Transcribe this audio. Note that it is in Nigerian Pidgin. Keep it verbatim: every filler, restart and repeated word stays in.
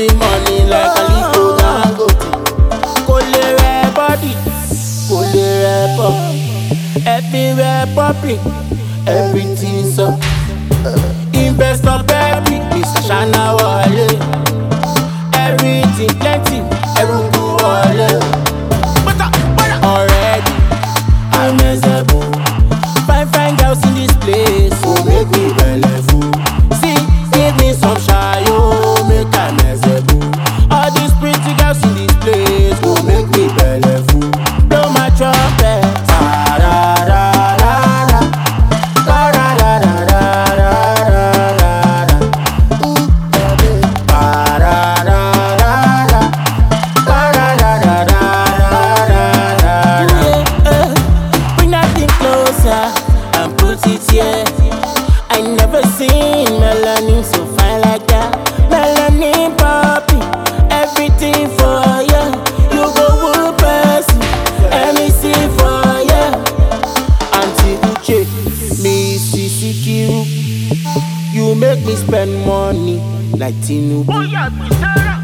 Getting money like Aliko Dangote. Colere body, colere pop. Everywhere popping, everything's up. Investor baby, Mister Shana Wale. Everything plenty, everything wale. Already, I'm a zebu. Fine, fine girls in this place, so make me belleful. See, give me some shy, oh, make I'm a zebu. All these pretty girls in this place, so make me belleful. Blow my trumpet. And put it here. I never seen melanin so fine like that. Melanin popping, everything for ya. You go whoop person, and me see for ya. Auntie Uche, me see Sikiru. You make me spend money like Tinubu.